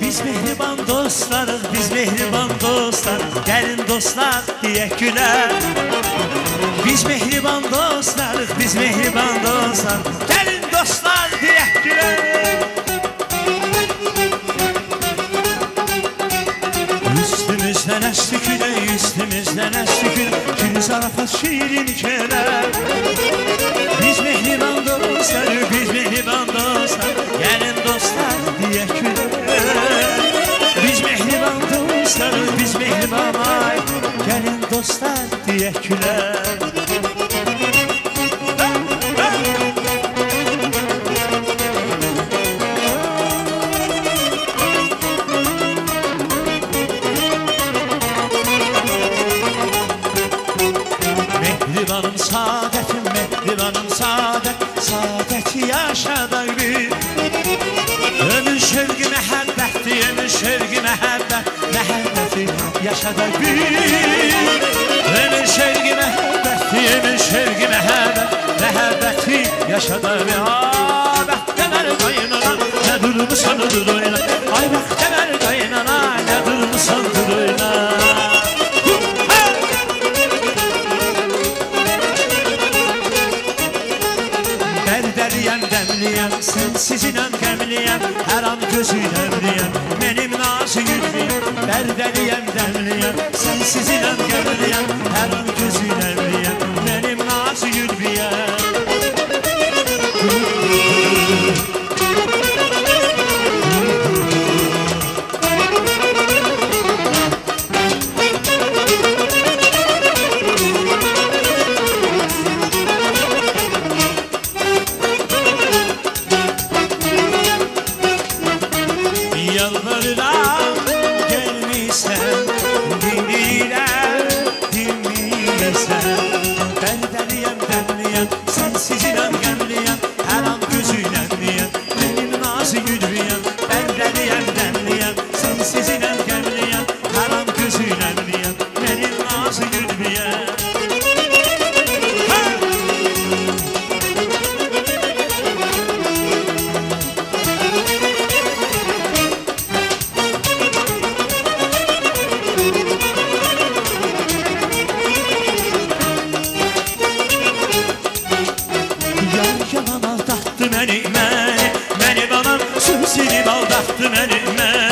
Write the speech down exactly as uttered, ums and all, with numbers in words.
Biz mehriban dostlarıq, biz mehriban dostlar. Gəlin dostlar deyək gülər. Biz mehriban dostlarıq, biz mehriban dostlar. Gəlin dostlar deyək gülər. Üstümüzdən əsti külək, üstümüzdən əsti külək, gül zarafat şirin kələr. Biz mehriban dostlar, biz mehriban dostlar. Gəlin dostlar deyək gülər. Biz mehriban dostlar, biz mehriban ay. Gəlin dostlar deyək gülər. Mehribanım saadetim, mehribanım saadet, saadeti yaşadak bir. Ömür şevki məhəbbəti, ömür şevki məhəbbət, məhəbbəti yaşadak bir. Ömür şevki məhəbbəti, ömür şevki məhəbbət, məhəbbəti yaşadak bir. Ay bəxtəmər qaynana, nə durmusan dur oyna. Ay bəxtəmər qaynana, nə durmusan dur oyna. Dərdəliyəm, dəmliyəm, sensizinem qəmliyəm, hər an gözünəmliyəm, mənim nazı yüklüyəm. Dərdəliyəm, dəmliyəm, sensizinem qəmliyəm, hər an gözünəmliyəm, mənim nazı yüklüyəm. Yalvarıram gelmişsen, dinleyirəm, dinleyirsən. Dərdəliyəm, dəmliyəm, sensizinem qəmliyəm, hər an gözünəmliyəm, mənim nazı yüklüyəm. Dərdəliyəm, dəmliyəm, sensizinem qəmliyəm, hər an gözünəmliyəm, mənim nazı yüklüyəm. Yalan aldattı məni, məni, məni balam, sözünü aldattı məni, məni.